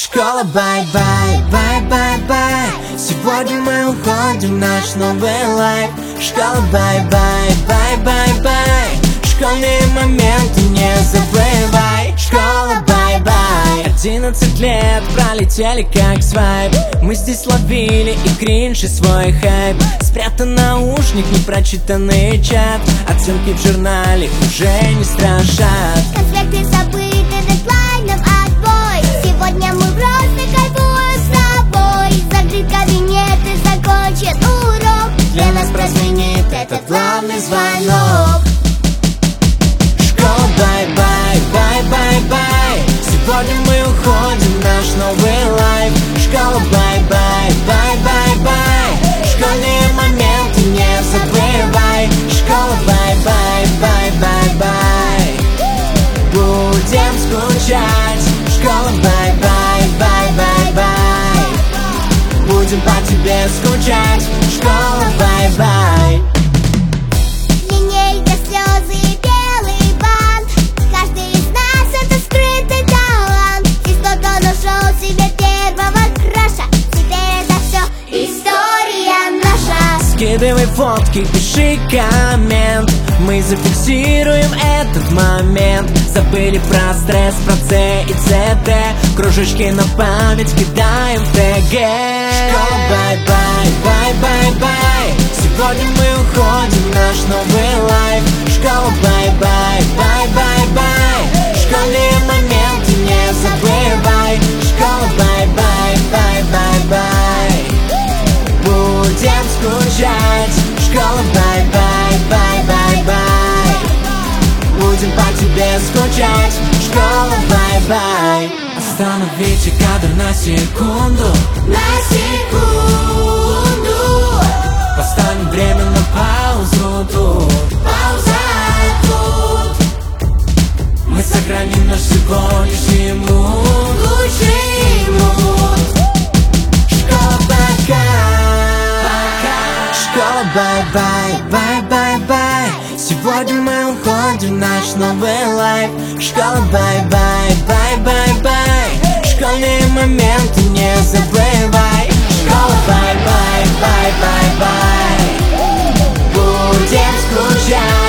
Школа, бай-бай, бай-бай-бай. Сегодня мы уходим в наш новый лайф. Школа, бай-бай, бай-бай-бай. Школьные моменты не забывай. Школа, бай-бай. 11 лет пролетели как свайп. Мы здесь ловили и кринж, и свой хайп. Спрятан наушник, непрочитанный чат. Оценки в журнале уже не страшат. Конспекты забыты, дедлайном отбой. Сегодня мы просто кайфуем с тобой. Закрыть кабинет и закончит урок. Для нас прозвенит этот главный звонок. Школа, бай-бай, бай-бай-бай. Сегодня мы уходим в наш новый лайф. Школа, бай-бай, бай-бай-бай. Школьные моменты не забывай. Школа, бай-бай, бай-бай-бай. Будем скучать. Школа, бай-бай, бай-бай-бай. Будем по тебе скучать. Школа, бай-бай. Линейка, слезы и белый бант. Каждый из нас это скрытый талант. Здесь кто-то нашел себе первого краша. Теперь это все история наша. Скидывай фотки, пиши коммент. Мы зафиксируем этот момент. Забыли про стресс, про С и ЦТ. Кружочки на память кидаем в ТГ. Школа, бай-бай, бай-бай-бай. Сегодня мы уходим в наш новый лайф. Школа, бай-бай, бай-бай-бай. Школьные моменты не забывай. Школа, бай-бай, бай-бай-бай. Будем скучать. Школа, бай-бай, бай-бай-бай. Будем по тебе скучать. Школа, бай-бай. Остановите кадр на секунду. На секунду. Поставим время на паузу тут. Пауза тут. Мы сохраним наш сегодняшний муд. Лучший муд. Школа, пока. Школа, бай-бай, бай-бай-бай. Сегодня мы уходим в наш новый лайф. Школа, бай-бай, бай-бай-бай. Школьные моменты не забывай. Школа, бай-бай, бай-бай-бай. Будем скучать.